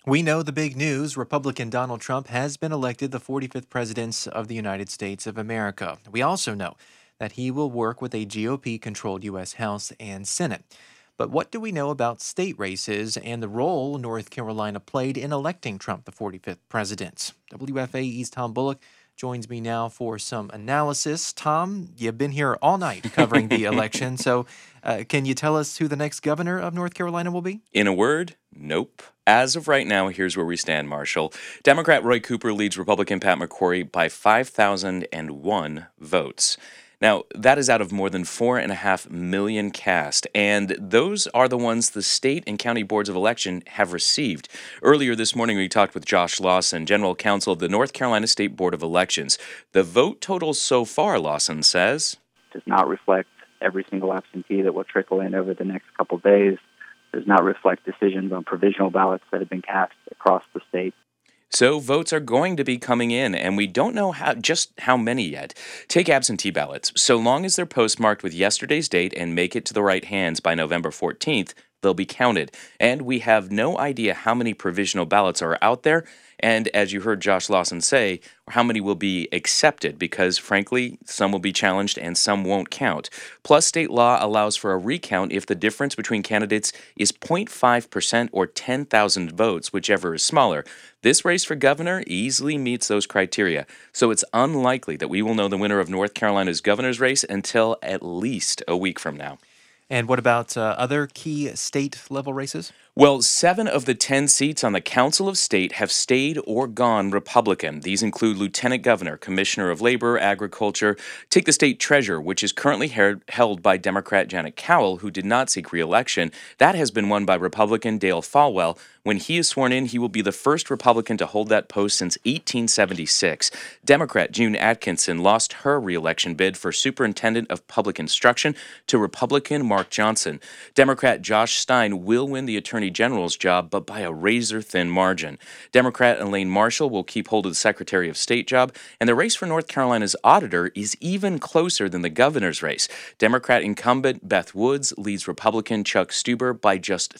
We know the big news. Republican Donald Trump has been elected the 45th President of the United States of America. We also know that he will work with a GOP controlled U.S. House and Senate. But what do we know about state races and the role North Carolina played in electing Trump the 45th president? WFAE's Tom Bullock joins me now for some analysis. Tom, you've been here all night covering the election, so can you tell us who the next governor of North Carolina will be? In a word, nope. As of right now, here's where we stand, Marshall. Democrat Roy Cooper leads Republican Pat McCrory by 5,001 votes. Now, that is out of more than 4.5 million cast, and those are the ones the state and county boards of election have received. Earlier this morning, we talked with Josh Lawson, General Counsel of the North Carolina State Board of Elections. The vote totals so far, Lawson says, does not reflect every single absentee that will trickle in over the next couple days, does not reflect decisions on provisional ballots that have been cast across the state. So votes are going to be coming in, and we don't know just how many yet. Take absentee ballots. So long as they're postmarked with yesterday's date and make it to the right hands by November 14th, they'll be counted. And we have no idea how many provisional ballots are out there, and as you heard Josh Lawson say, how many will be accepted, because frankly, some will be challenged and some won't count. Plus, state law allows for a recount if the difference between candidates is 0.5% or 10,000 votes, whichever is smaller. This race for governor easily meets those criteria, so it's unlikely that we will know the winner of North Carolina's governor's race until at least a week from now. And what about other key state-level races? Well, 7 of the 10 seats on the Council of State have stayed or gone Republican. These include Lieutenant Governor, Commissioner of Labor, Agriculture. Take the state treasurer, which is currently held by Democrat Janet Cowell, who did not seek re-election. That has been won by Republican Dale Folwell. When he is sworn in, he will be the first Republican to hold that post since 1876. Democrat June Atkinson lost her re-election bid for Superintendent of Public Instruction to Republican Mark Johnson. Democrat Josh Stein will win the Attorney General's job, but by a razor-thin margin. Democrat Elaine Marshall will keep hold of the Secretary of State job, and the race for North Carolina's auditor is even closer than the governor's race. Democrat incumbent Beth Woods leads Republican Chuck Stuber by just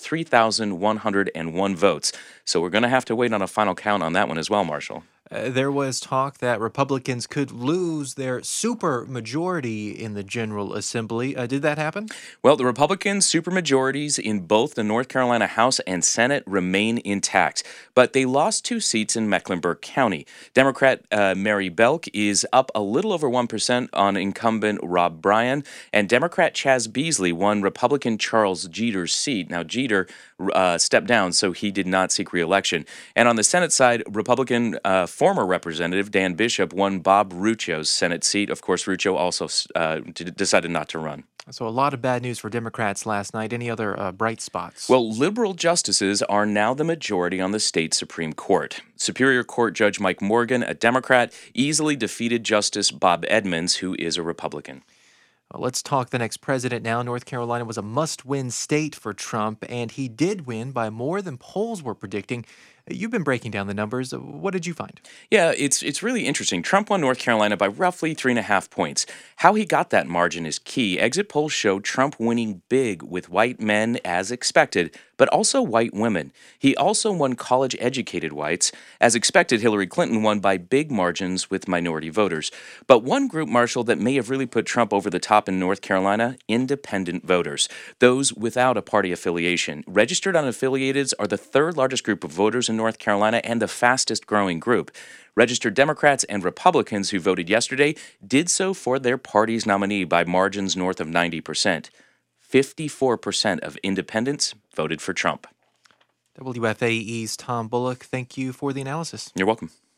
3,101 votes. So we're going to have to wait on a final count on that one as well, Marshall. There was talk that Republicans could lose their supermajority in the General Assembly. Did that happen? Well, the Republican supermajorities in both the North Carolina House and Senate remain intact, but they lost 2 seats in Mecklenburg County. Democrat Mary Belk is up a little over 1% on incumbent Rob Bryan, and Democrat Chaz Beasley won Republican Charles Jeter's seat. Now, Jeter stepped down, so he did not seek re-election. And on the Senate side, Republican former Representative Dan Bishop won Bob Ruccio's Senate seat. Of course, Ruccio also decided not to run. So a lot of bad news for Democrats last night. Any other bright spots? Well, liberal justices are now the majority on the state Supreme Court. Superior Court Judge Mike Morgan, a Democrat, easily defeated Justice Bob Edmonds, who is a Republican. Well, let's talk the next president now. North Carolina was a must-win state for Trump, and he did win by more than polls were predicting. You've been breaking down the numbers. What did you find? Yeah, it's really interesting. Trump won North Carolina by roughly 3.5 points. How he got that margin is key. Exit polls show Trump winning big with white men, as expected, but also white women. He also won college-educated whites. As expected, Hillary Clinton won by big margins with minority voters. But one group, Marshall, that may have really put Trump over the top in North Carolina, independent voters, those without a party affiliation. Registered unaffiliateds are the 3rd largest group of voters in North Carolina and the fastest growing group. Registered Democrats and Republicans who voted yesterday did so for their party's nominee by margins north of 90%. 54% of independents voted for Trump. WFAE's Tom Bullock, thank you for the analysis. You're welcome.